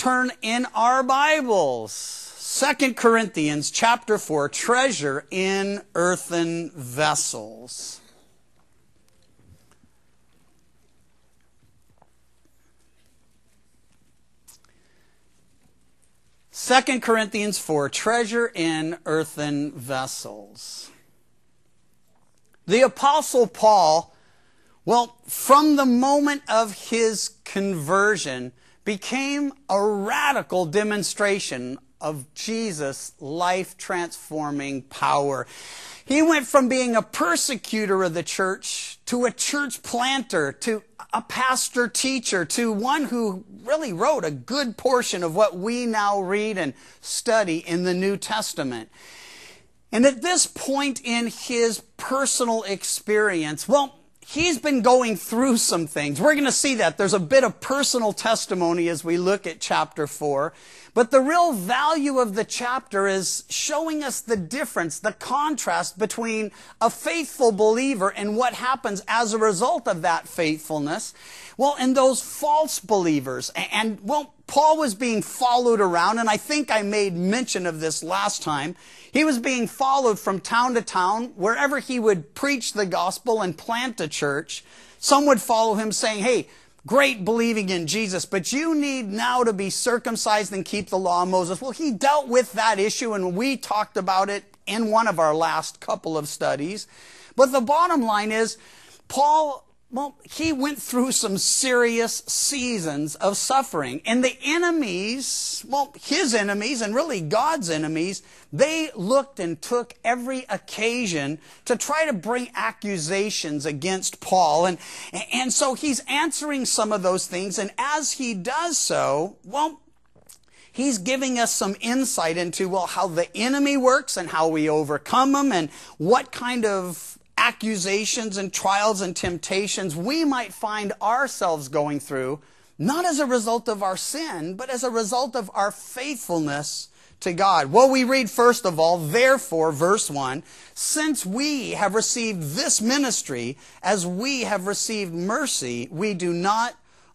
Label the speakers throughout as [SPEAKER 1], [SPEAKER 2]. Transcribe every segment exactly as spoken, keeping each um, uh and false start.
[SPEAKER 1] turn in our Bibles. Second Corinthians chapter four, treasure in earthen vessels. Second Corinthians four, treasure in earthen vessels. The Apostle Paul, well, from the moment of his conversion, became a radical demonstration of Jesus' life-transforming power. He went from being a persecutor of the church to a church planter, to a pastor teacher, to one who really wrote a good portion of what we now read and study in the New Testament. And at this point in his personal experience, well, he's been going through some things. We're going to see that. There's a bit of personal testimony as we look at chapter four. But the real value of the chapter is showing us the difference, the contrast between a faithful believer and what happens as a result of that faithfulness. Well, and those false believers. And, well, Paul was being followed around, and I think I made mention of this last time. He was being followed from town to town. Wherever he would preach the gospel and plant a church, some would follow him saying, hey, great believing in Jesus, but you need now to be circumcised and keep the law of Moses. Well, he dealt with that issue, and we talked about it in one of our last couple of studies. But the bottom line is, Paul, well, he went through some serious seasons of suffering. And the enemies, well, his enemies and really God's enemies, they looked and took every occasion to try to bring accusations against Paul. And, and so he's answering some of those things. And as he does so, well, he's giving us some insight into, well, how the enemy works and how we overcome them and what kind of accusations and trials and temptations we might find ourselves going through, not as a result of our sin, but as a result of our faithfulness to God. Well, we read first of all, therefore, verse one, since we have received this ministry as we have received mercy, we do not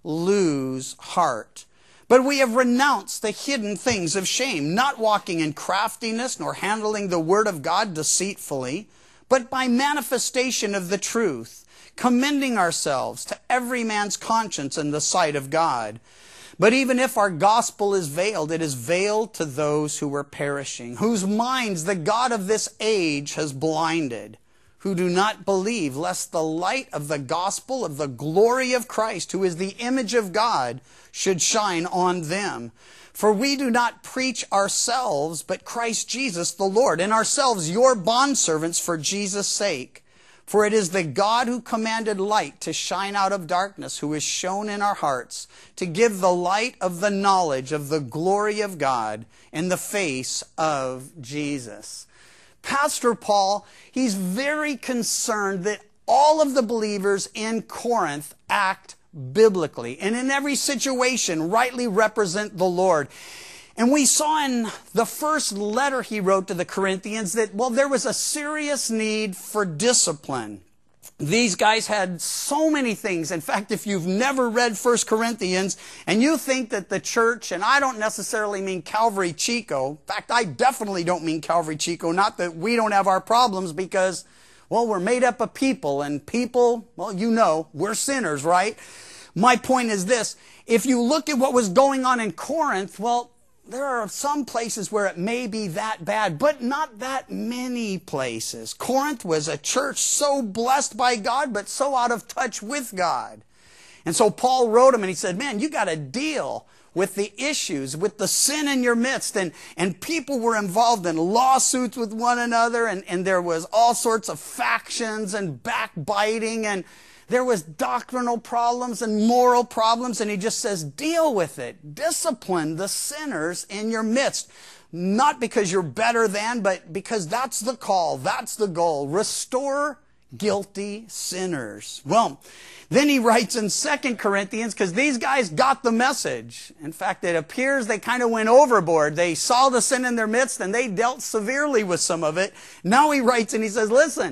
[SPEAKER 1] lose heart. But we have renounced the hidden things of shame, not walking in craftiness, nor handling the word of God deceitfully, but by manifestation of the truth, commending ourselves to every man's conscience in the sight of God. But even if our gospel is veiled, it is veiled to those who are perishing, whose minds the God of this age has blinded, who do not believe, lest the light of the gospel of the glory of Christ, who is the image of God, should shine on them. For we do not preach ourselves, but Christ Jesus the Lord, and ourselves your bondservants for Jesus' sake. For it is the God who commanded light to shine out of darkness, who is shown in our hearts, to give the light of the knowledge of the glory of God in the face of Jesus. Pastor Paul, he's very concerned that all of the believers in Corinth act biblically, and in every situation rightly represent the Lord. And we saw in the first letter he wrote to the Corinthians that, well, there was a serious need for discipline. These guys had so many things. In fact, if you've never read First Corinthians and you think that the church, and I don't necessarily mean Calvary Chico, in fact, I definitely don't mean Calvary Chico, not that we don't have our problems because, well, we're made up of people, and people, well, you know, we're sinners, right? My point is this, if you look at what was going on in Corinth, well, there are some places where it may be that bad, but not that many places. Corinth was a church so blessed by God, but so out of touch with God. And so Paul wrote him and he said, man, you got to deal with the issues, with the sin in your midst. And, and people were involved in lawsuits with one another, and, and there was all sorts of factions and backbiting, and there was doctrinal problems and moral problems, and he just says, deal with it. Discipline the sinners in your midst. Not because you're better than, but because that's the call, that's the goal. Restore guilty sinners. Well, then he writes in Second Corinthians, because these guys got the message. In fact, it appears they kind of went overboard. They saw the sin in their midst, and they dealt severely with some of it. Now he writes and he says, listen,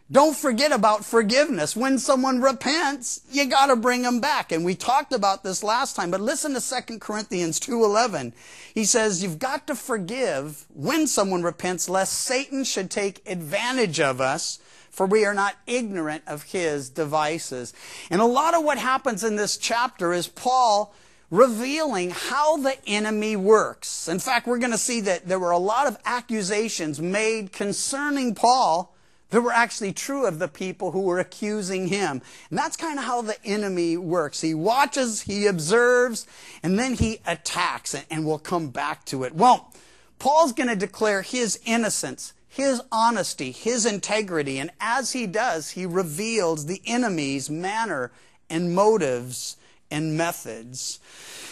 [SPEAKER 1] Don't forget about forgiveness. When someone repents, you got to bring them back. And we talked about this last time, but listen to Second Corinthians two eleven. He says, you've got to forgive when someone repents, lest Satan should take advantage of us, for we are not ignorant of his devices. And a lot of what happens in this chapter is Paul revealing how the enemy works. In fact, we're going to see that there were a lot of accusations made concerning Paul that were actually true of the people who were accusing him. And that's kind of how the enemy works. He watches, he observes, and then he attacks. And we'll come back to it. Well, Paul's going to declare his innocence, his honesty, his integrity. And as he does, he reveals the enemy's manner and motives and methods.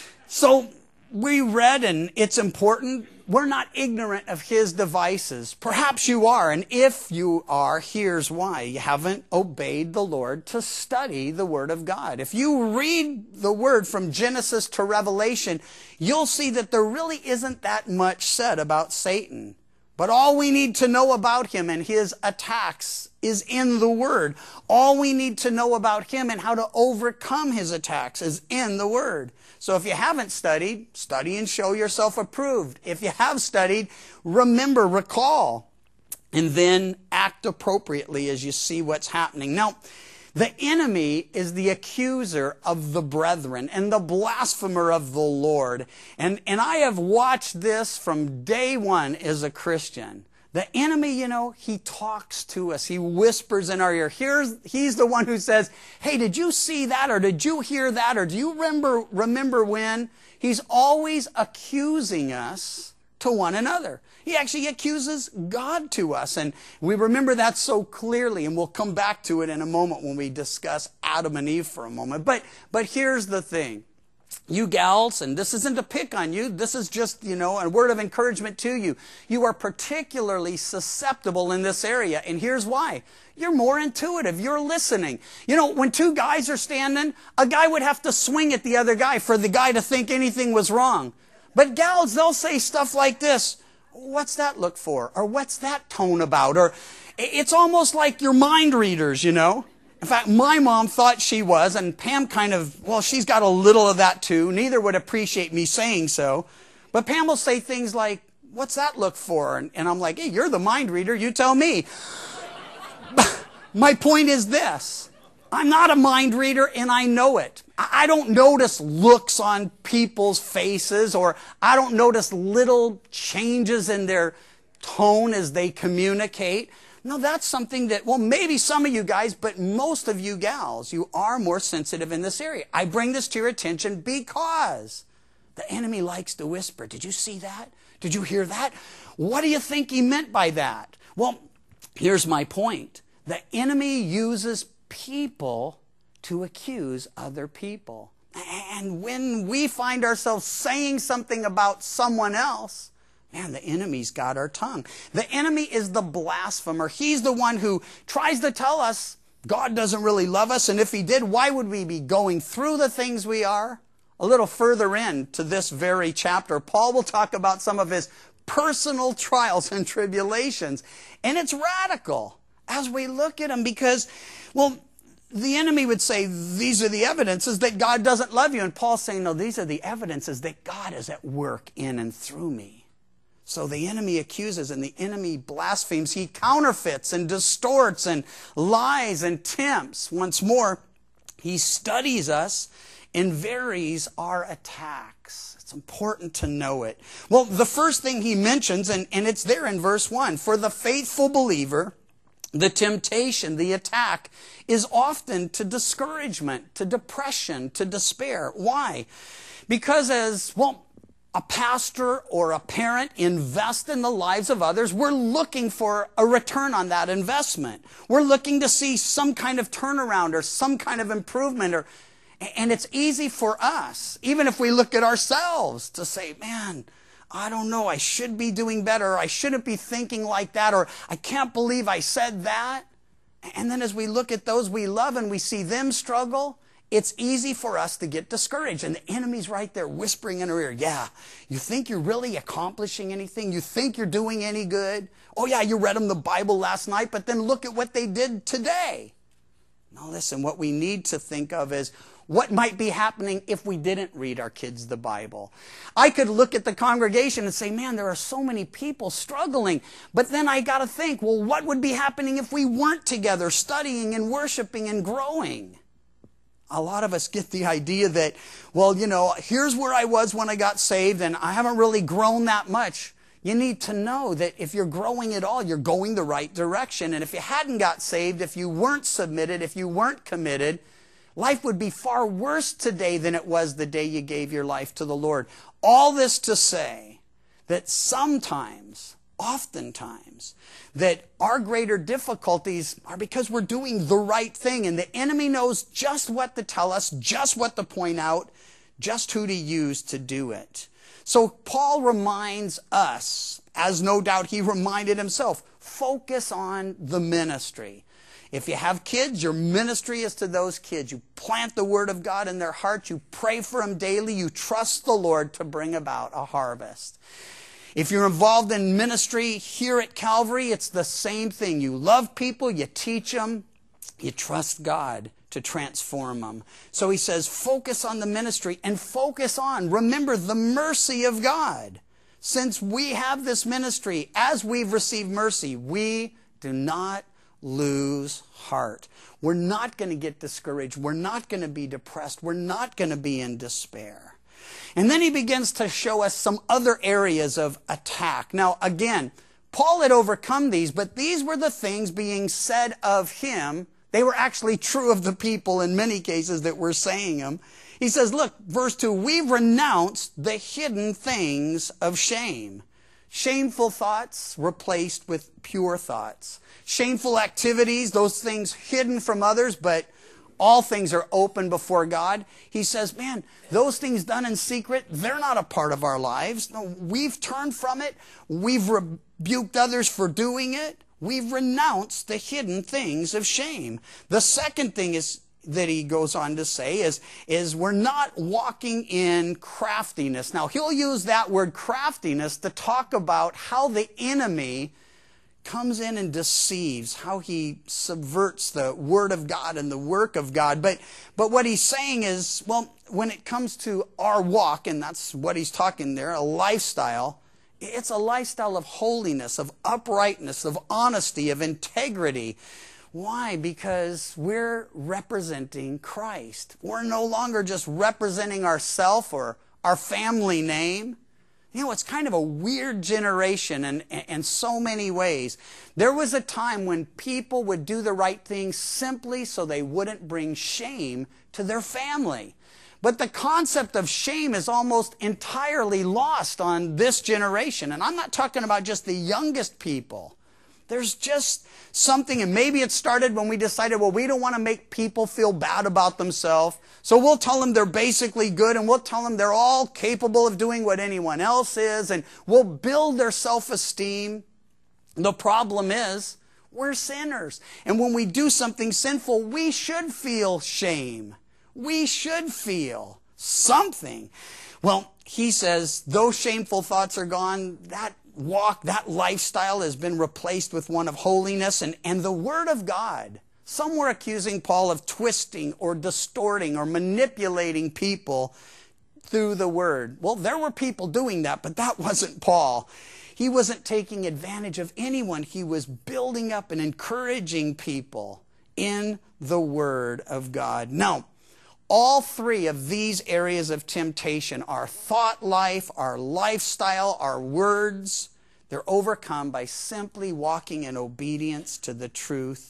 [SPEAKER 1] So we read, and it's important, we're not ignorant of his devices. Perhaps you are, and if you are, here's why. You haven't obeyed the Lord to study the Word of God. If you read the Word from Genesis to Revelation, you'll see that there really isn't that much said about Satan. But all we need to know about him and his attacks is in the Word. All we need to know about him and how to overcome his attacks is in the Word. So if you haven't studied, study and show yourself approved. If you have studied, remember, recall, and then act appropriately as you see what's happening. Now, the enemy is the accuser of the brethren and the blasphemer of the Lord. And, and I have watched this from day one as a Christian. The enemy, you know, he talks to us. He whispers in our ear. Here's, he's the one who says, hey, did you see that? Or did you hear that? Or do you remember, remember when? He's always accusing us to one another. He actually accuses God to us. And we remember that so clearly. And we'll come back to it in a moment when we discuss Adam and Eve for a moment. But, but here's the thing. You gals, and this isn't to pick on you, this is just, you know, a word of encouragement to you. You are particularly susceptible in this area, and here's why. You're more intuitive. You're listening. You know, when two guys are standing, a guy would have to swing at the other guy for the guy to think anything was wrong. But gals, they'll say stuff like this, what's that look for? Or what's that tone about? Or it's almost like you're mind readers, you know. In fact, my mom thought she was, and Pam kind of, well, she's got a little of that too. Neither would appreciate me saying so. But Pam will say things like, what's that look for? And, and I'm like, hey, you're the mind reader. You tell me. My point is this. I'm not a mind reader, and I know it. I don't notice looks on people's faces, or I don't notice little changes in their tone as they communicate. No, that's something that, well, maybe some of you guys, but most of you gals, you are more sensitive in this area. I bring this to your attention because the enemy likes to whisper. Did you see that? Did you hear that? What do you think he meant by that? Well, here's my point. The enemy uses people to accuse other people. And when we find ourselves saying something about someone else, man, the enemy's got our tongue. The enemy is the blasphemer. He's the one who tries to tell us God doesn't really love us, and if he did, why would we be going through the things we are? A little further into this very chapter, Paul will talk about some of his personal trials and tribulations, and it's radical as we look at them because, well, the enemy would say, these are the evidences that God doesn't love you, and Paul's saying, no, these are the evidences that God is at work in and through me. So the enemy accuses and the enemy blasphemes. He counterfeits and distorts and lies and tempts. Once more, he studies us and varies our attacks. It's important to know it. Well, the first thing he mentions, and, and it's there in verse one, for the faithful believer, the temptation, the attack, is often to discouragement, to depression, to despair. Why? Because as, well, a pastor or a parent invest in the lives of others, we're looking for a return on that investment. We're looking to see some kind of turnaround or some kind of improvement. Or, and it's easy for us, even if we look at ourselves, to say, man, I don't know, I should be doing better, or I shouldn't be thinking like that, or I can't believe I said that. And then as we look at those we love and we see them struggle, it's easy for us to get discouraged. And the enemy's right there whispering in our ear, yeah, you think you're really accomplishing anything? You think you're doing any good? Oh yeah, you read them the Bible last night, but then look at what they did today. Now listen, what we need to think of is what might be happening if we didn't read our kids the Bible. I could look at the congregation and say, man, there are so many people struggling. But then I got to think, well, what would be happening if we weren't together studying and worshiping and growing? A lot of us get the idea that, well, you know, here's where I was when I got saved and I haven't really grown that much. You need to know that if you're growing at all, you're going the right direction. And if you hadn't got saved, if you weren't submitted, if you weren't committed, life would be far worse today than it was the day you gave your life to the Lord. All this to say that sometimes, oftentimes, that our greater difficulties are because we're doing the right thing. And the enemy knows just what to tell us, just what to point out, just who to use to do it. So Paul reminds us, as no doubt he reminded himself, focus on the ministry. If you have kids, your ministry is to those kids. You plant the word of God in their hearts. You pray for them daily. You trust the Lord to bring about a harvest. If you're involved in ministry here at Calvary, it's the same thing. You love people. You teach them. You trust God to transform them. So he says, focus on the ministry and focus on, remember, the mercy of God. Since we have this ministry, as we've received mercy, we do not lose heart. We're not going to get discouraged. We're not going to be depressed. We're not going to be in despair. And then he begins to show us some other areas of attack. Now, again, Paul had overcome these, but these were the things being said of him. They were actually true of the people in many cases that were saying them. He says, look, verse two, we've renounced the hidden things of shame. Shameful thoughts replaced with pure thoughts. Shameful activities, those things hidden from others, but all things are open before God. He says, man, those things done in secret, they're not a part of our lives. No, we've turned from it. We've rebuked others for doing it. We've renounced the hidden things of shame. The second thing is that he goes on to say is, is we're not walking in craftiness. Now, he'll use that word craftiness to talk about how the enemy comes in and deceives, how he subverts the word of God and the work of God. But, but what he's saying is, well, when it comes to our walk, and that's what he's talking there, a lifestyle, it's a lifestyle of holiness, of uprightness, of honesty, of integrity. Why? Because we're representing Christ. We're no longer just representing ourselves or our family name. You know, it's kind of a weird generation in, in so many ways. There was a time when people would do the right thing simply so they wouldn't bring shame to their family. But the concept of shame is almost entirely lost on this generation. And I'm not talking about just the youngest people. There's just something, and maybe it started when we decided, well, we don't want to make people feel bad about themselves. So we'll tell them they're basically good, and we'll tell them they're all capable of doing what anyone else is, and we'll build their self-esteem. The problem is, we're sinners. And when we do something sinful, we should feel shame. We should feel something. Well, he says, those shameful thoughts are gone. That walk, that lifestyle has been replaced with one of holiness and, and the Word of God. Some were accusing Paul of twisting or distorting or manipulating people through the Word. Well, there were people doing that, but that wasn't Paul. He wasn't taking advantage of anyone. He was building up and encouraging people in the Word of God. Now, all three of these areas of temptation, our thought life, our lifestyle, our words, they're overcome by simply walking in obedience to the truth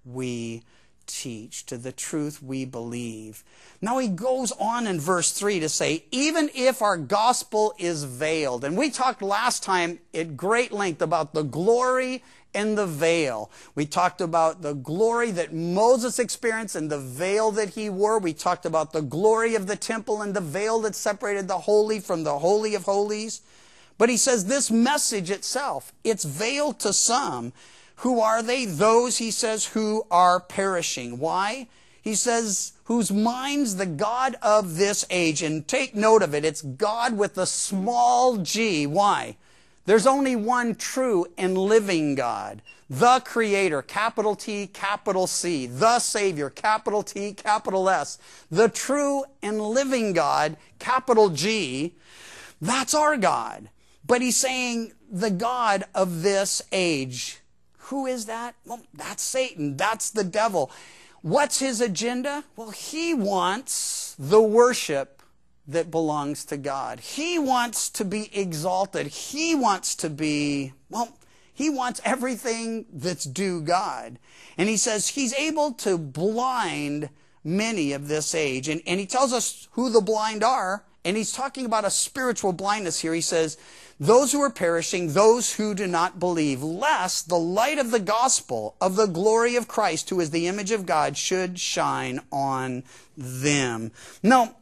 [SPEAKER 1] we teach, to the truth we believe. Now he goes on in verse three to say, even if our gospel is veiled, and we talked last time at great length about the glory and the veil. We talked about the glory that Moses experienced and the veil that he wore. We talked about the glory of the temple and the veil that separated the holy from the holy of holies. But he says this message itself, it's veiled to some. Who are they? Those, he says, who are perishing. Why? He says, whose minds the God of this age, and take note of it, it's God with a small g. Why? There's only one true and living God. The Creator, capital T, capital C. The Savior, capital T, capital S. The true and living God, capital G. That's our God. But he's saying the God of this age. Who is that? Well, that's Satan. That's the devil. What's his agenda? Well, he wants the worship that belongs to God. He wants to be exalted. He wants to be, well, he wants everything that's due God. And he says he's able to blind many of this age. And, and he tells us who the blind are. And he's talking about a spiritual blindness here. He says, those who are perishing, those who do not believe, lest the light of the gospel of the glory of Christ, who is the image of God, should shine on them. Now,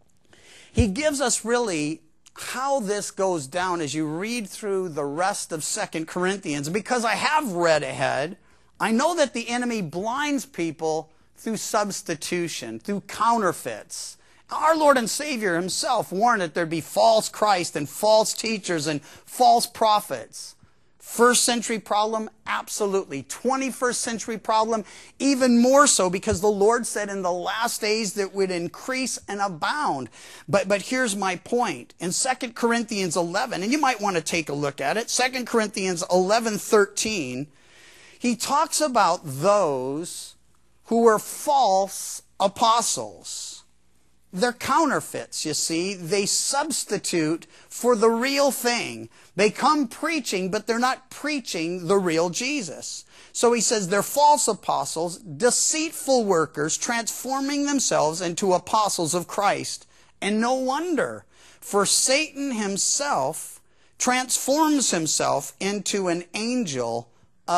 [SPEAKER 1] he gives us really how this goes down as you read through the rest of Second Corinthians. Because I have read ahead, I know that the enemy blinds people through substitution, through counterfeits. Our Lord and Savior himself warned that there'd be false Christ and false teachers and false prophets. First century problem? Absolutely. twenty-first century problem? Even more so, because the Lord said in the last days that would increase and abound. But, but here's my point. In Second Corinthians eleven, and you might want to take a look at it, Second Corinthians eleven thirteen, he talks about those who were false apostles. They're counterfeits, you see. They substitute for the real thing. They come preaching, but they're not preaching the real Jesus. So he says they're false apostles, deceitful workers, transforming themselves into apostles of Christ. And no wonder, for Satan himself transforms himself into an angel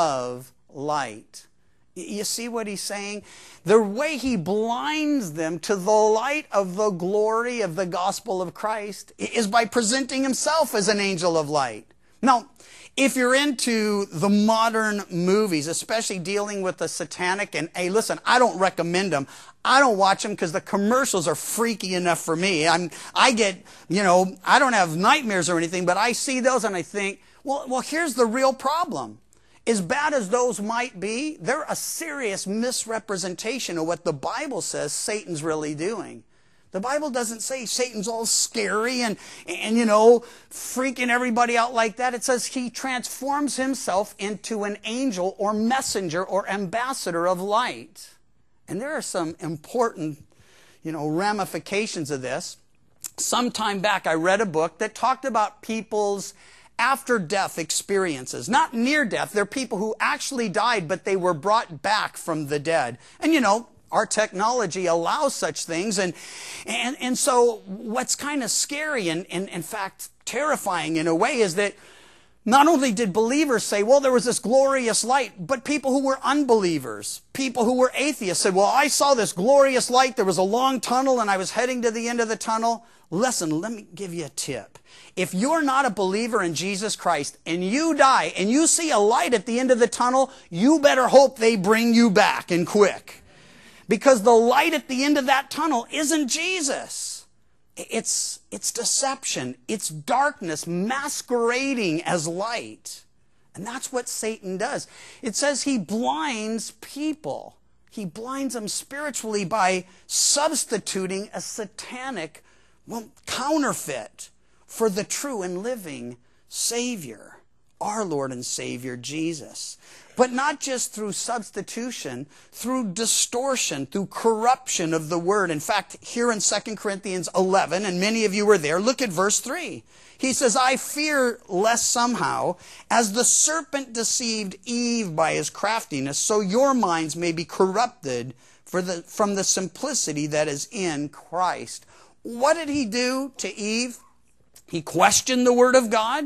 [SPEAKER 1] of light. You see what he's saying? The way he blinds them to the light of the glory of the gospel of Christ is by presenting himself as an angel of light. Now, if you're into the modern movies, especially dealing with the satanic, and hey, listen, I don't recommend them. I don't watch them because the commercials are freaky enough for me. I'm, I get, you know, I don't have nightmares or anything, but I see those and I think, well, well, here's the real problem. As bad as those might be, they're a serious misrepresentation of what the Bible says Satan's really doing. The Bible doesn't say Satan's all scary and, and, you know, freaking everybody out like that. It says he transforms himself into an angel or messenger or ambassador of light. And there are some important, you know, ramifications of this. Some time back, I read a book that talked about people's after-death experiences. Not near death. They're people who actually died, but they were brought back from the dead. And, you know, our technology allows such things. And, and, and so what's kind of scary and, and, in fact, terrifying in a way is that not only did believers say, well, there was this glorious light, but people who were unbelievers, people who were atheists said, well, I saw this glorious light. There was a long tunnel and I was heading to the end of the tunnel. Listen, let me give you a tip. If you're not a believer in Jesus Christ and you die and you see a light at the end of the tunnel, you better hope they bring you back and quick. Because the light at the end of that tunnel isn't Jesus. It's, it's deception. It's darkness masquerading as light. And that's what Satan does. It says he blinds people. He blinds them spiritually by substituting a satanic, well, counterfeit for the true and living Savior, our Lord and Savior, Jesus. But not just through substitution, through distortion, through corruption of the Word. In fact, here in Second Corinthians eleven, and many of you were there, look at verse three. He says, I fear lest somehow, as the serpent deceived Eve by his craftiness, so your minds may be corrupted for the, from the simplicity that is in Christ. What did he do to Eve? He questioned the Word of God.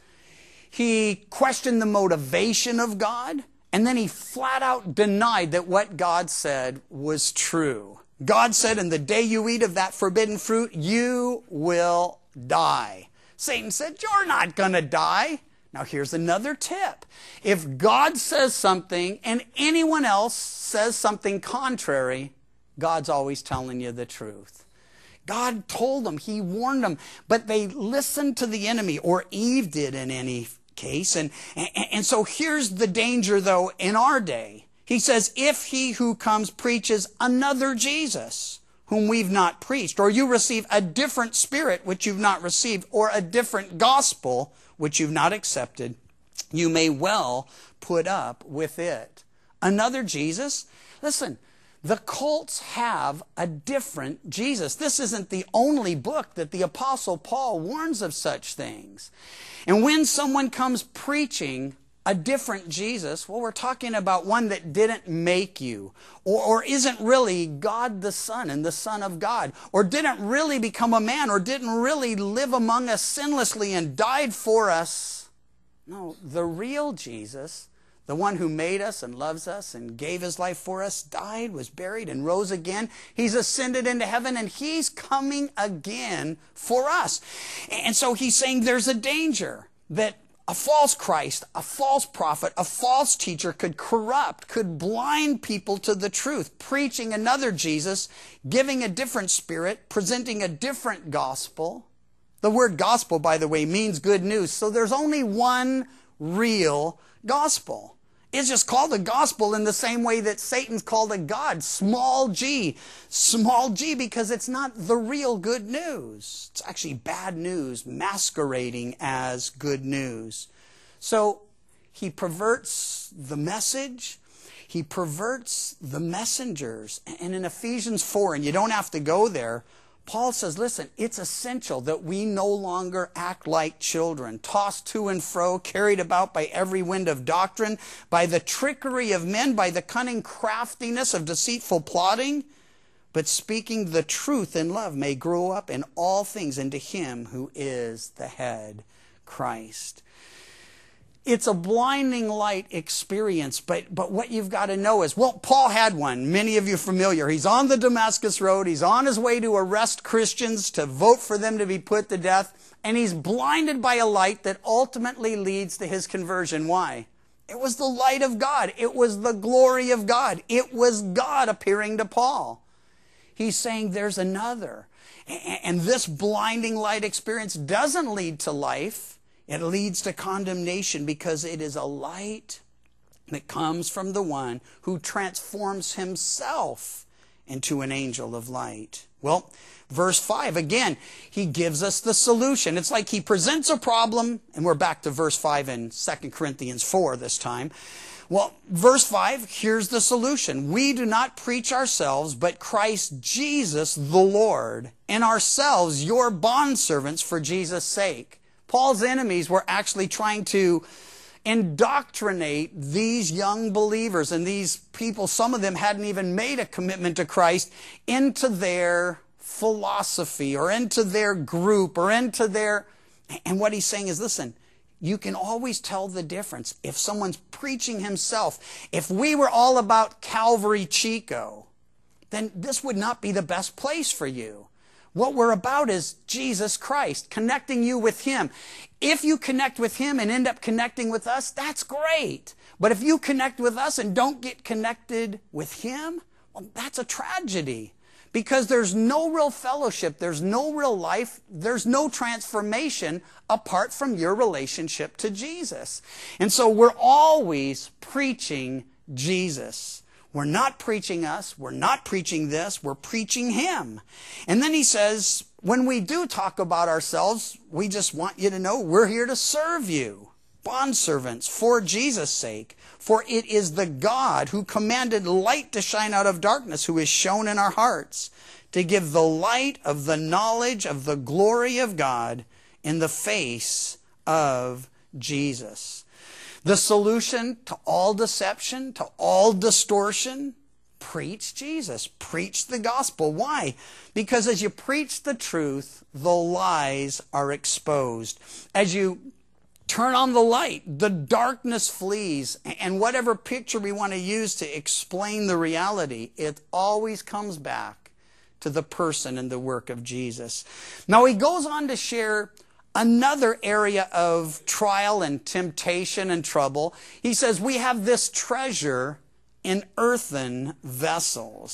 [SPEAKER 1] He questioned the motivation of God. And then he flat out denied that what God said was true. God said, in the day you eat of that forbidden fruit, you will die. Satan said, you're not going to die. Now here's another tip. If God says something and anyone else says something contrary, God's always telling you the truth. God told them, he warned them, but they listened to the enemy, or Eve did in any case. And, and, and so here's the danger, though, in our day. He says, if he who comes preaches another Jesus, whom we've not preached, or you receive a different spirit which you've not received, or a different gospel which you've not accepted, you may well put up with it. Another Jesus? Listen, the cults have a different Jesus. This isn't the only book that the Apostle Paul warns of such things. And when someone comes preaching a different Jesus, well, we're talking about one that didn't make you, or, or isn't really God the Son and the Son of God, or didn't really become a man, or didn't really live among us sinlessly and died for us. No, the real Jesus, the one who made us and loves us and gave his life for us, died, was buried, and rose again. He's ascended into heaven, and he's coming again for us. And so he's saying there's a danger that a false Christ, a false prophet, a false teacher could corrupt, could blind people to the truth, preaching another Jesus, giving a different spirit, presenting a different gospel. The word gospel, by the way, means good news. So there's only one real gospel. It's just called a gospel in the same way that Satan's called a God, small g. Small g because it's not the real good news. It's actually bad news masquerading as good news. So he perverts the message. He perverts the messengers. And in Ephesians four, and you don't have to go there, Paul says, listen, it's essential that we no longer act like children, tossed to and fro, carried about by every wind of doctrine, by the trickery of men, by the cunning craftiness of deceitful plotting, but speaking the truth in love may grow up in all things into him who is the head, Christ. It's a blinding light experience, but, but what you've got to know is, well, Paul had one. Many of you are familiar. He's on the Damascus Road. He's on his way to arrest Christians, to vote for them to be put to death. And he's blinded by a light that ultimately leads to his conversion. Why? It was the light of God. It was the glory of God. It was God appearing to Paul. He's saying there's another. And this blinding light experience doesn't lead to life. It leads to condemnation because it is a light that comes from the one who transforms himself into an angel of light. Well, verse five, again, he gives us the solution. It's like he presents a problem, and we're back to verse five in Second Corinthians four this time. Well, verse five, here's the solution. We do not preach ourselves, but Christ Jesus the Lord, and ourselves your bondservants for Jesus' sake. Paul's enemies were actually trying to indoctrinate these young believers and these people, some of them hadn't even made a commitment to Christ, into their philosophy or into their group or into their... And what he's saying is, listen, you can always tell the difference. If someone's preaching himself, if we were all about Calvary Chico, then this would not be the best place for you. What we're about is Jesus Christ, connecting you with him. If you connect with him and end up connecting with us, that's great. But if you connect with us and don't get connected with him, well, that's a tragedy. Because there's no real fellowship, there's no real life, there's no transformation apart from your relationship to Jesus. And so we're always preaching Jesus. We're not preaching us. We're not preaching this. We're preaching him. And then he says, when we do talk about ourselves, we just want you to know we're here to serve you. Bondservants for Jesus' sake. For it is the God who commanded light to shine out of darkness, who is shown in our hearts, to give the light of the knowledge of the glory of God in the face of Jesus. The solution to all deception, to all distortion, preach Jesus. Preach the gospel. Why? Because as you preach the truth, the lies are exposed. As you turn on the light, the darkness flees. And whatever picture we want to use to explain the reality, it always comes back to the person and the work of Jesus. Now he goes on to share another area of trial and temptation and trouble. He says, we have this treasure in earthen vessels.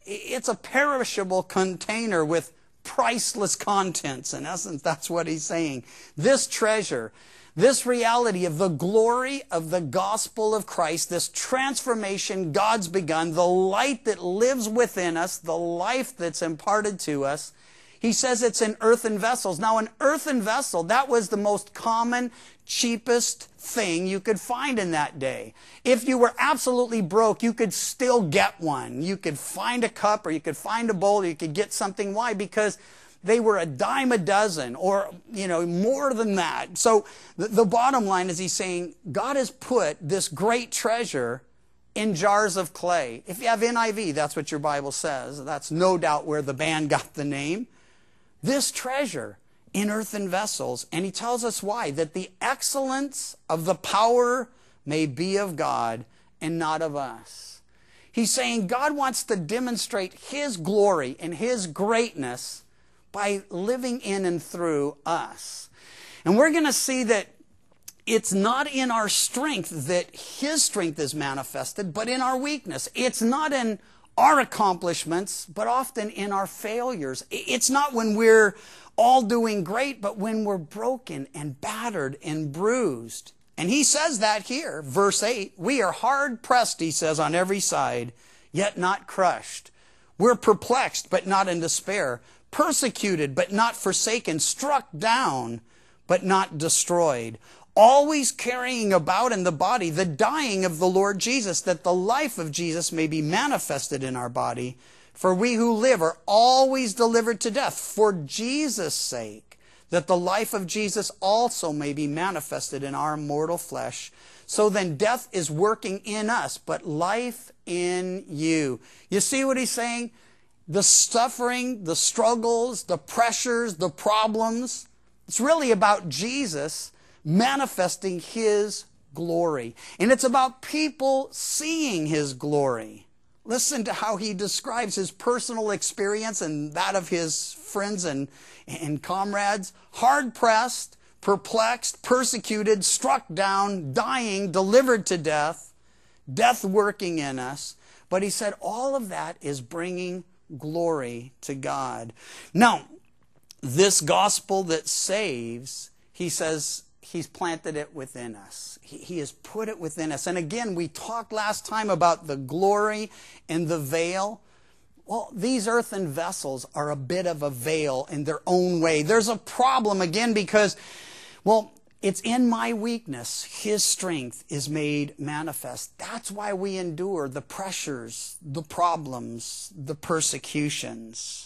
[SPEAKER 1] It's a perishable container with priceless contents. In essence, that's what he's saying. This treasure, this reality of the glory of the gospel of Christ, this transformation God's begun, the light that lives within us, the life that's imparted to us, he says it's in earthen vessels. Now, an earthen vessel, that was the most common, cheapest thing you could find in that day. If you were absolutely broke, you could still get one. You could find a cup, or you could find a bowl, or you could get something. Why? Because they were a dime a dozen, or, you know, more than that. So the, the bottom line is he's saying God has put this great treasure in jars of clay. If you have N I V, that's what your Bible says. That's no doubt where the band got the name. This treasure in earthen vessels. And he tells us why. That the excellence of the power may be of God and not of us. He's saying God wants to demonstrate his glory and his greatness by living in and through us. And we're going to see that it's not in our strength that his strength is manifested, but in our weakness. It's not in our accomplishments, but often in our failures. It's not when we're all doing great, but when we're broken and battered and bruised. And he says that here, verse eight, we are hard pressed, he says, on every side, yet not crushed. We're perplexed, but not in despair. Persecuted, but not forsaken. Struck down, but not destroyed. Always carrying about in the body the dying of the Lord Jesus, that the life of Jesus may be manifested in our body. For we who live are always delivered to death for Jesus' sake, that the life of Jesus also may be manifested in our mortal flesh. So then death is working in us, but life in you. You see what he's saying? The suffering, the struggles, the pressures, the problems, it's really about Jesus manifesting his glory. And it's about people seeing his glory. Listen to how he describes his personal experience and that of his friends and, and comrades. Hard-pressed, perplexed, persecuted, struck down, dying, delivered to death, death working in us. But he said all of that is bringing glory to God. Now, this gospel that saves, he says, he's planted it within us. He, he has put it within us. And again, we talked last time about the glory and the veil. Well, these earthen vessels are a bit of a veil in their own way. There's a problem again because, well, it's in my weakness his strength is made manifest. That's why we endure the pressures, the problems, the persecutions.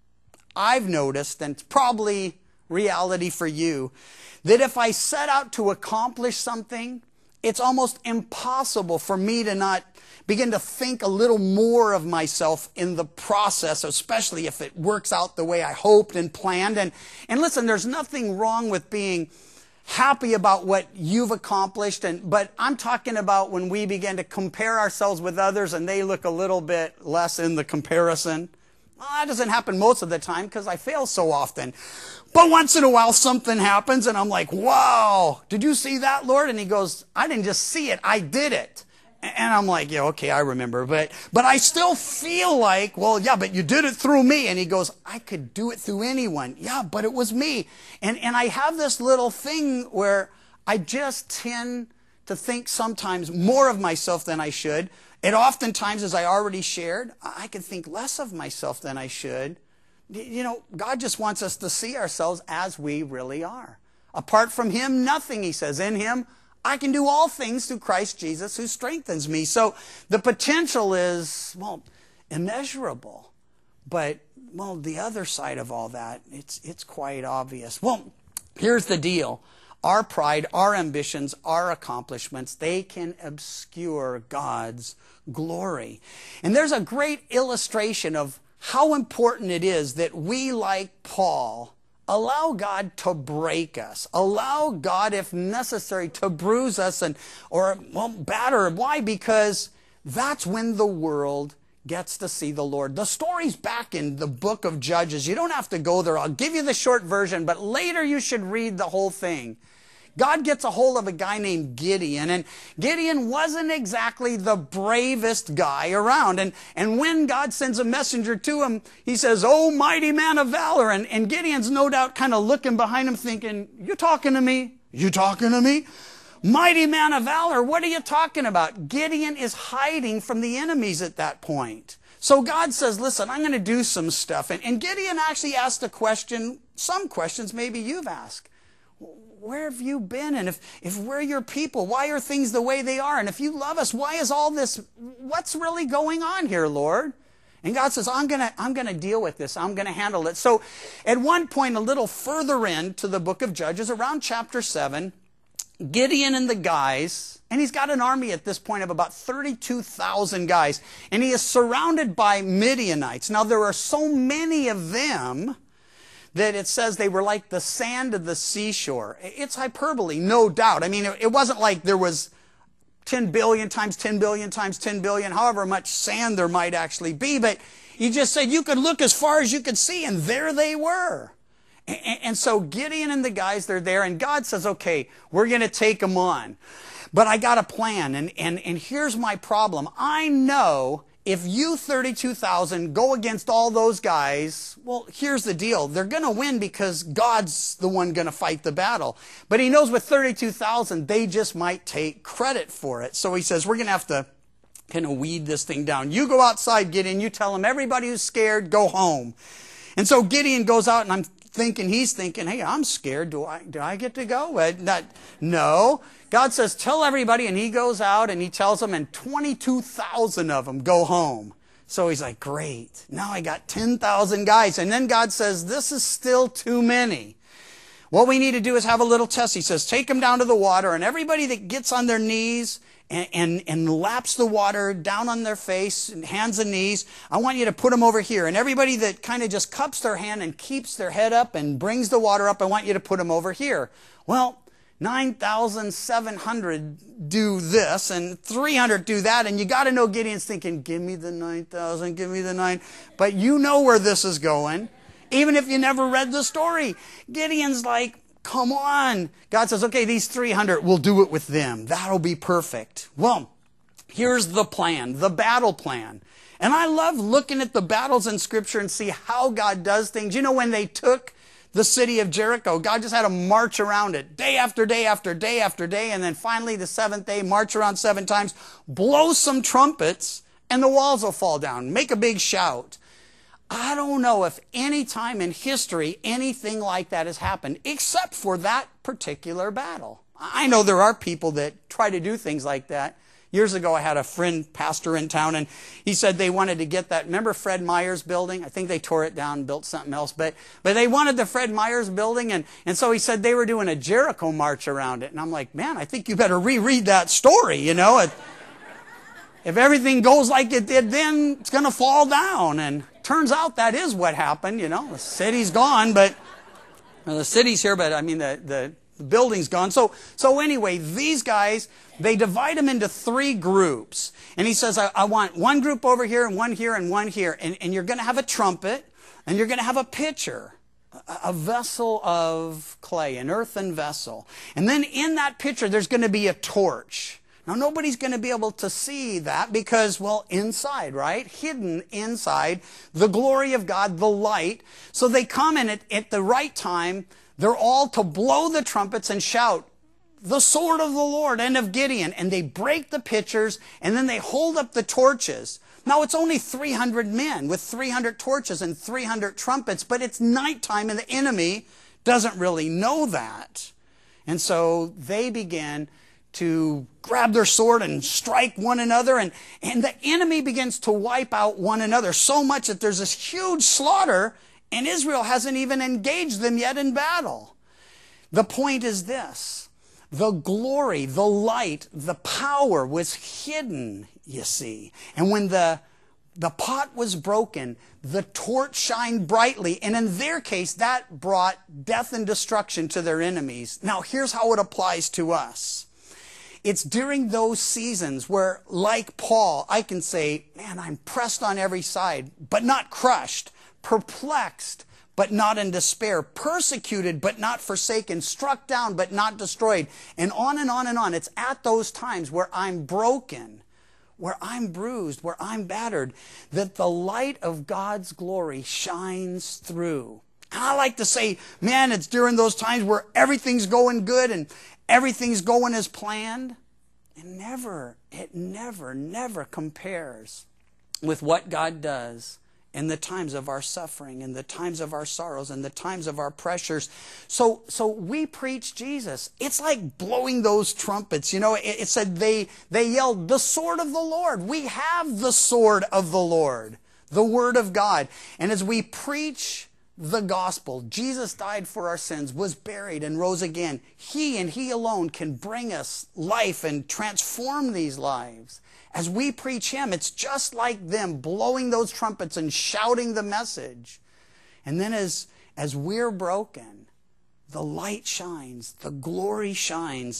[SPEAKER 1] I've noticed, and it's probably reality for you, that if I set out to accomplish something, it's almost impossible for me to not begin to think a little more of myself in the process, especially if it works out the way I hoped and planned. And, and listen, there's nothing wrong with being happy about what you've accomplished, and but I'm talking about when we begin to compare ourselves with others and they look a little bit less in the comparison. Well, that doesn't happen most of the time because I fail so often. But once in a while something happens and I'm like, wow, did you see that, Lord? And he goes, I didn't just see it, I did it. And I'm like, yeah, okay, I remember. But but I still feel like, well, yeah, but you did it through me. And he goes, I could do it through anyone. Yeah, but it was me. And, and I have this little thing where I just tend to think sometimes more of myself than I should. And oftentimes, as I already shared, I can think less of myself than I should. You know, God just wants us to see ourselves as we really are. Apart from him, nothing, he says. In him, I can do all things through Christ Jesus who strengthens me. So the potential is, well, immeasurable. But, well, the other side of all that, it's it's quite obvious. Well, here's the deal. Our pride, our ambitions, our accomplishments, they can obscure God's glory. And there's a great illustration of how important it is that we, like Paul, allow God to break us. Allow God, if necessary, to bruise us and or well, batter. Why? Because that's when the world gets to see the Lord. The story's back in the book of Judges. You don't have to go there. I'll give you the short version, but later you should read the whole thing. God gets a hold of a guy named Gideon, and Gideon wasn't exactly the bravest guy around. And, and when God sends a messenger to him, he says, "Oh, mighty man of valor." And, and Gideon's no doubt kind of looking behind him thinking, "You talking to me? You talking to me? Mighty man of valor, what are you talking about?" Gideon is hiding from the enemies at that point. So God says, "Listen, I'm going to do some stuff." And, and Gideon actually asked a question, some questions maybe you've asked. Where have you been? And if, if we're your people, why are things the way they are? And if you love us, why is all this, what's really going on here, Lord? And God says, I'm going to I'm going to deal with this. I'm going to handle it. So at one point, a little further into the book of Judges, around chapter seven, Gideon and the guys, and he's got an army at this point of about thirty-two thousand guys, and he is surrounded by Midianites. Now, there are so many of them that it says they were like the sand of the seashore. It's hyperbole, no doubt. I mean, it wasn't like there was ten billion times ten billion times ten billion, however much sand there might actually be, but he just said you could look as far as you could see, and there they were. And so Gideon and the guys, they're there, and God says, "Okay, we're going to take them on. But I got a plan, and, and, and here's my problem. I know if you thirty-two thousand go against all those guys, well, here's the deal. They're going to win because God's the one going to fight the battle. But he knows with thirty-two thousand, they just might take credit for it." So he says, we're going to have to kind of weed this thing down. You go outside, Gideon, you tell them, everybody who's scared, go home. And so Gideon goes out, and I'm thinking, he's thinking, hey, I'm scared. Do I, do I get to go? Uh, not, no. God says, tell everybody, and he goes out and he tells them, and twenty-two thousand of them go home. So he's like, great. Now I got ten thousand guys. And then God says, this is still too many. What we need to do is have a little test. He says, take them down to the water, and everybody that gets on their knees and, and, and laps the water down on their face, and hands and knees, I want you to put them over here. And everybody that kind of just cups their hand and keeps their head up and brings the water up, I want you to put them over here. Well, nine thousand seven hundred do this, and three hundred do that, and you got to know Gideon's thinking, give me the nine thousand, give me the nine. But you know where this is going. Even if you never read the story, Gideon's like, come on. God says, okay, these three hundred, we'll do it with them. That'll be perfect. Well, here's the plan, the battle plan. And I love looking at the battles in Scripture and see how God does things. You know, when they took the city of Jericho, God just had to march around it day after day after day after day. And then finally the seventh day, march around seven times, blow some trumpets, and the walls will fall down. Make a big shout. I don't know if any time in history anything like that has happened, except for that particular battle. I know there are people that try to do things like that. Years ago, I had a friend pastor in town, and he said they wanted to get that. Remember Fred Meyer's building? I think they tore it down and built something else. But but they wanted the Fred Meyer's building, and, and so he said they were doing a Jericho march around it. And I'm like, man, I think you better reread that story, you know. It, if everything goes like it did then, it's going to fall down. And turns out that is what happened, you know. The city's gone, but well, the city's here, but I mean the, the, the building's gone. So, so anyway, these guys, they divide them into three groups. And he says, I, I want one group over here and one here and one here. And, and you're going to have a trumpet, and you're going to have a pitcher, a, a vessel of clay, an earthen vessel. And then in that pitcher, there's going to be a torch. Now, nobody's going to be able to see that because, well, inside, right? Hidden inside, the glory of God, the light. So they come in at, at the right time. They're all to blow the trumpets and shout, the sword of the Lord and of Gideon. And they break the pitchers, and then they hold up the torches. Now, it's only three hundred men with three hundred torches and three hundred trumpets, but it's nighttime, and the enemy doesn't really know that. And so they begin to grab their sword and strike one another, and, and the enemy begins to wipe out one another so much that there's this huge slaughter, and Israel hasn't even engaged them yet in battle. The point is this: the glory, the light, the power was hidden, you see. And when the the pot was broken, the torch shined brightly, and in their case, that brought death and destruction to their enemies. Now, here's how it applies to us. It's during those seasons where, like Paul, I can say, man, I'm pressed on every side, but not crushed, perplexed, but not in despair, persecuted, but not forsaken, struck down, but not destroyed, and on and on and on. It's at those times where I'm broken, where I'm bruised, where I'm battered, that the light of God's glory shines through. And I like to say, man, it's during those times where everything's going good and everything's going as planned. It never, it never, never compares with what God does in the times of our suffering, in the times of our sorrows, in the times of our pressures. So, so we preach Jesus. It's like blowing those trumpets. You know, it, it said they, they yelled, the sword of the Lord. We have the sword of the Lord, the word of God. And as we preach the gospel, Jesus died for our sins, was buried, and rose again. He and He alone can bring us life and transform these lives. As we preach Him, it's just like them blowing those trumpets and shouting the message. And then as, as we're broken, the light shines, the glory shines.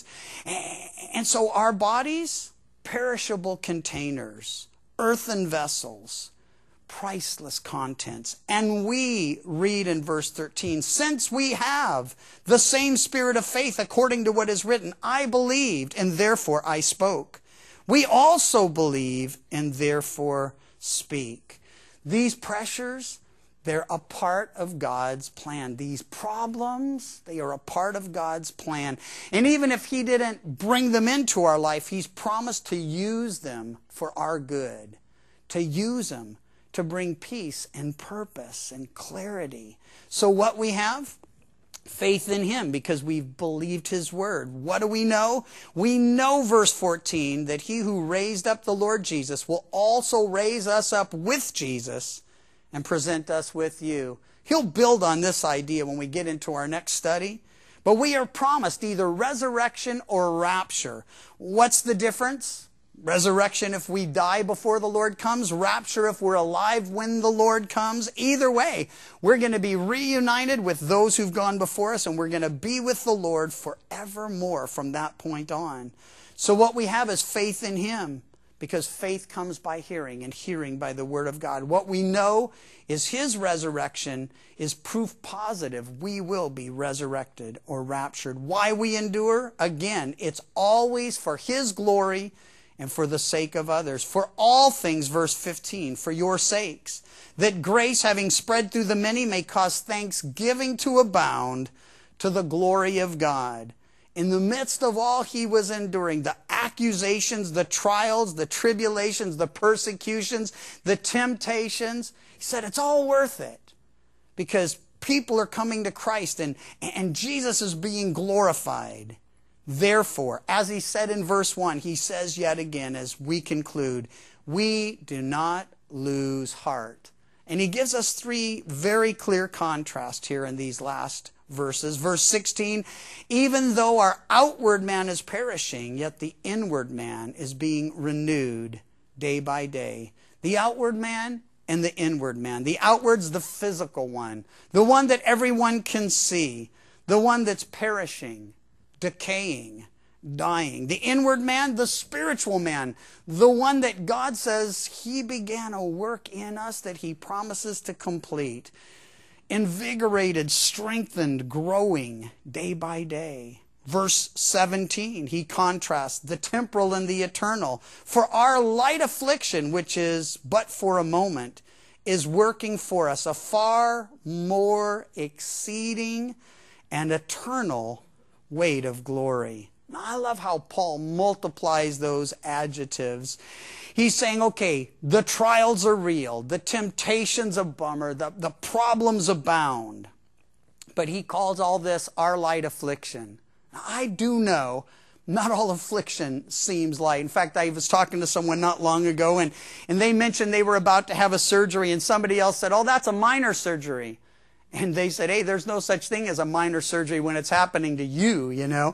[SPEAKER 1] And so our bodies, perishable containers, earthen vessels, priceless contents. And we read in verse thirteen, since we have the same spirit of faith according to what is written, I believed and therefore I spoke. We also believe and therefore speak. These pressures, they're a part of God's plan. These problems, they are a part of God's plan. And even if He didn't bring them into our life, He's promised to use them for our good, to use them to bring peace and purpose and clarity. So what we have? Faith in Him, because we've believed His word. What do we know? We know, verse fourteen, that He who raised up the Lord Jesus will also raise us up with Jesus and present us with you. He'll build on this idea when we get into our next study. But we are promised either resurrection or rapture. What's the difference? Resurrection if we die before the Lord comes. Rapture if we're alive when the Lord comes. Either way, we're going to be reunited with those who've gone before us, and we're going to be with the Lord forevermore from that point on. So what we have is faith in Him, because faith comes by hearing, and hearing by the Word of God. What we know is His resurrection is proof positive we will be resurrected or raptured. Why we endure? Again, it's always for His glory and for the sake of others. For all things, verse fifteen, for your sakes, that grace having spread through the many may cause thanksgiving to abound to the glory of God. In the midst of all He was enduring, the accusations, the trials, the tribulations, the persecutions, the temptations, He said it's all worth it, because people are coming to Christ and, and Jesus is being glorified. Therefore, as He said in verse one, He says yet again as we conclude, we do not lose heart. And He gives us three very clear contrasts here in these last verses. Verse sixteen, even though our outward man is perishing, yet the inward man is being renewed day by day. The outward man and the inward man. The outward's the physical one, the one that everyone can see, the one that's perishing, decaying, dying. The inward man, the spiritual man, the one that God says He began a work in us that He promises to complete. Invigorated, strengthened, growing day by day. Verse seventeen, He contrasts the temporal and the eternal. For our light affliction, which is but for a moment, is working for us a far more exceeding and eternal weight of glory. Now, I love how Paul multiplies those adjectives. He's saying, okay, the trials are real, the temptation's a bummer, the, the problems abound. But he calls all this our light affliction. Now, I do know not all affliction seems light. In fact, I was talking to someone not long ago, and, and they mentioned they were about to have a surgery, and somebody else said, oh, that's a minor surgery. And they said, hey, there's no such thing as a minor surgery when it's happening to you, you know.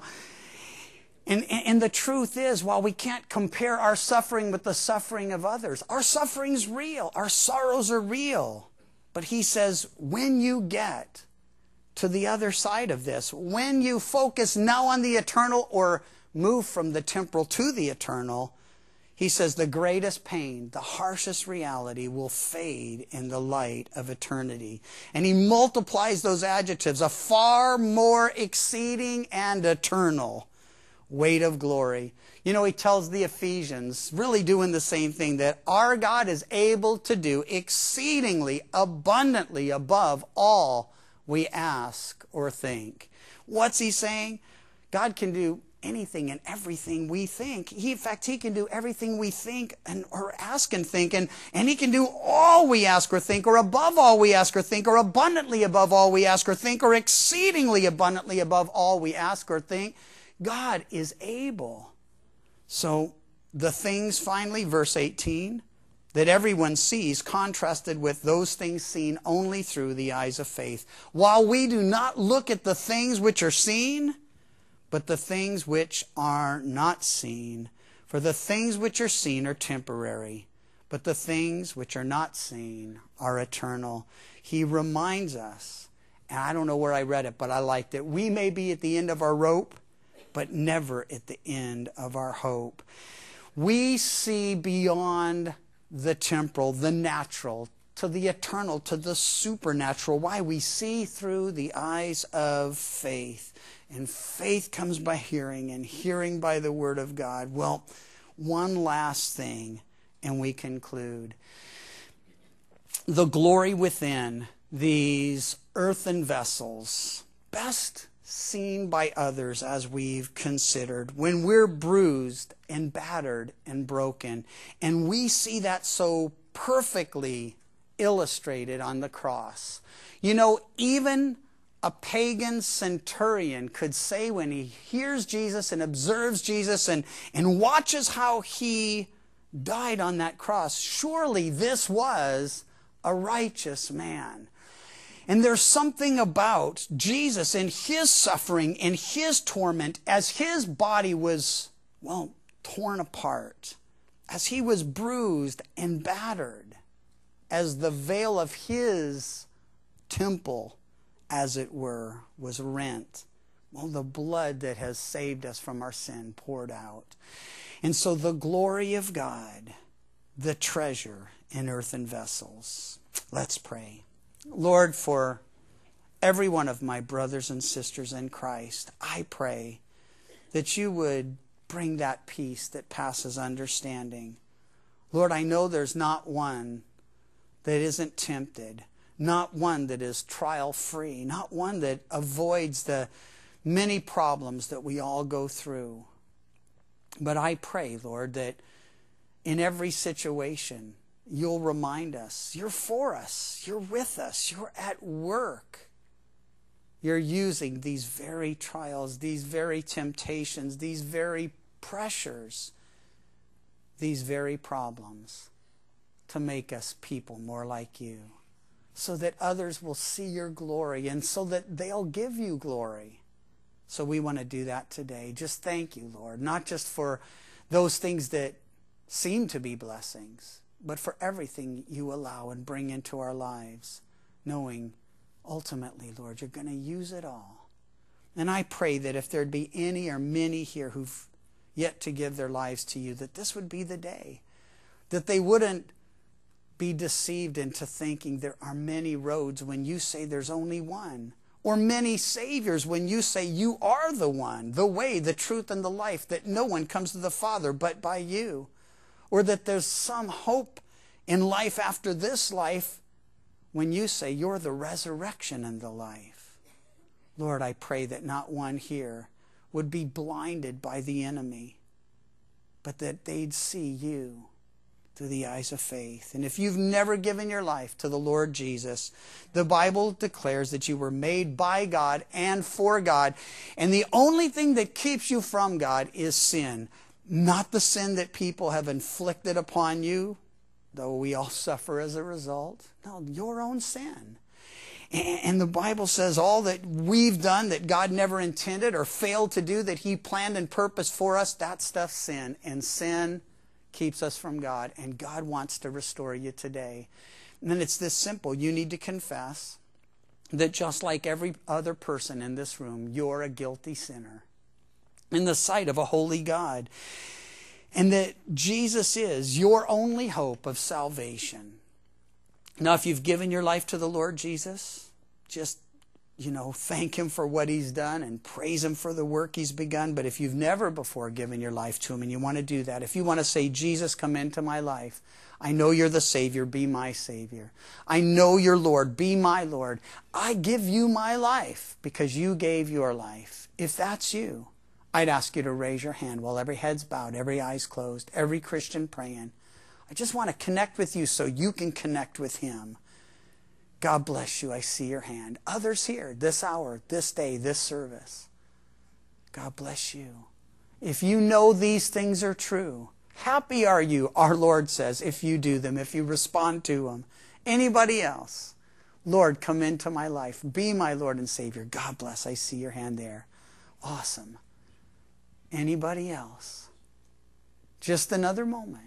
[SPEAKER 1] And, and the truth is, while we can't compare our suffering with the suffering of others, our suffering's real. Our sorrows are real. But he says, when you get to the other side of this, when you focus now on the eternal or move from the temporal to the eternal, he He says the greatest pain, the harshest reality will fade in the light of eternity. And he multiplies those adjectives, a far more exceeding and eternal weight of glory. You know, he tells the Ephesians, really doing the same thing, that our God is able to do exceedingly abundantly above all we ask or think. What's he saying? God can do anything and everything we think. He, in fact, he can do everything we think and or ask and think, and, and he can do all we ask or think, or above all we ask or think, or abundantly above all we ask or think, or exceedingly abundantly above all we ask or think. God is able. So the things, finally, verse eighteen, that everyone sees contrasted with those things seen only through the eyes of faith. While we do not look at the things which are seen, but the things which are not seen. For the things which are seen are temporary, but the things which are not seen are eternal. He reminds us, and I don't know where I read it, but I liked it. We may be at the end of our rope, but never at the end of our hope. We see beyond the temporal, the natural, to the eternal, to the supernatural. Why? We see through the eyes of faith. And faith comes by hearing, and hearing by the Word of God. Well, one last thing, and we conclude. The glory within these earthen vessels, best seen by others as we've considered, when we're bruised and battered and broken. And we see that so perfectly illustrated on the cross. You know, even a pagan centurion could say, when he hears Jesus and observes Jesus and, and watches how he died on that cross, surely this was a righteous man. And there's something about Jesus and his suffering and his torment as his body was, well, torn apart, as he was bruised and battered, as the veil of his temple, as it were, was rent. Well, the blood that has saved us from our sin poured out. And so the glory of God, the treasure in earthen vessels. Let's pray. Lord, for every one of my brothers and sisters in Christ, I pray that you would bring that peace that passes understanding. Lord, I know there's not one that isn't tempted, not one that is trial-free, not one that avoids the many problems that we all go through. But I pray, Lord, that in every situation, you'll remind us, you're for us, you're with us, you're at work. You're using these very trials, these very temptations, these very pressures, these very problems to make us people more like you, so that others will see your glory and so that they'll give you glory. So we want to do that today. Just thank you, Lord, not just for those things that seem to be blessings, but for everything you allow and bring into our lives, knowing ultimately, Lord, you're going to use it all. And I pray that if there'd be any or many here who've yet to give their lives to you, that this would be the day, that they wouldn't be deceived into thinking there are many roads when you say there's only one, or many saviors when you say you are the one, the way, the truth, and the life, that no one comes to the Father but by you, or that there's some hope in life after this life when you say you're the resurrection and the life. Lord, I pray that not one here would be blinded by the enemy, but that they'd see you through the eyes of faith. And if you've never given your life to the Lord Jesus, the Bible declares that you were made by God and for God. And the only thing that keeps you from God is sin. Not the sin that people have inflicted upon you, though we all suffer as a result. No, your own sin. And the Bible says all that we've done that God never intended or failed to do, that he planned and purposed for us, that stuff's sin. And sin keeps us from God, and God wants to restore you today. And then it's this simple. You need to confess that just like every other person in this room, you're a guilty sinner in the sight of a holy God. And that Jesus is your only hope of salvation. Now, if you've given your life to the Lord Jesus, just, you know, thank Him for what He's done and praise Him for the work He's begun. But if you've never before given your life to Him and you want to do that, if you want to say, Jesus, come into my life. I know you're the Savior. Be my Savior. I know you're Lord. Be my Lord. I give you my life because you gave your life. If that's you, I'd ask you to raise your hand while every head's bowed, every eye's closed, every Christian praying. I just want to connect with you so you can connect with Him. God bless you. I see your hand. Others here, this hour, this day, this service. God bless you. If you know these things are true, happy are you, our Lord says, if you do them, if you respond to them. Anybody else? Lord, come into my life. Be my Lord and Savior. God bless. I see your hand there. Awesome. Anybody else? Just another moment.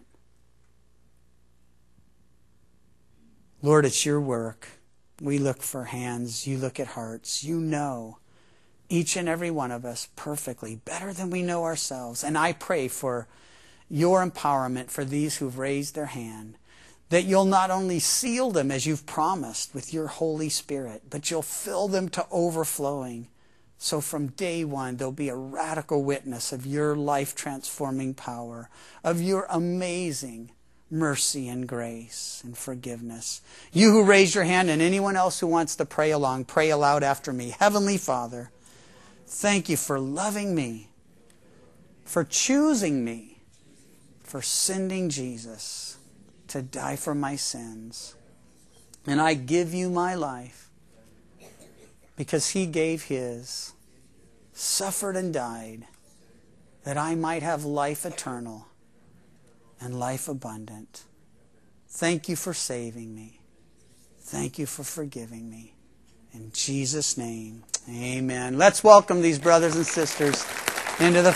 [SPEAKER 1] Lord, it's your work. We look for hands. You look at hearts. You know each and every one of us perfectly, better than we know ourselves. And I pray for your empowerment for these who've raised their hand, that you'll not only seal them as you've promised with your Holy Spirit, but you'll fill them to overflowing. So from day one, there'll be a radical witness of your life-transforming power, of your amazing mercy and grace and forgiveness. You who raised your hand and anyone else who wants to pray along, pray aloud after me. Heavenly Father, thank you for loving me, for choosing me, for sending Jesus to die for my sins. And I give you my life because He gave His, suffered and died, that I might have life eternal and life abundant. Thank you for saving me. Thank you for forgiving me. In Jesus' name, amen. Let's welcome these brothers and sisters into the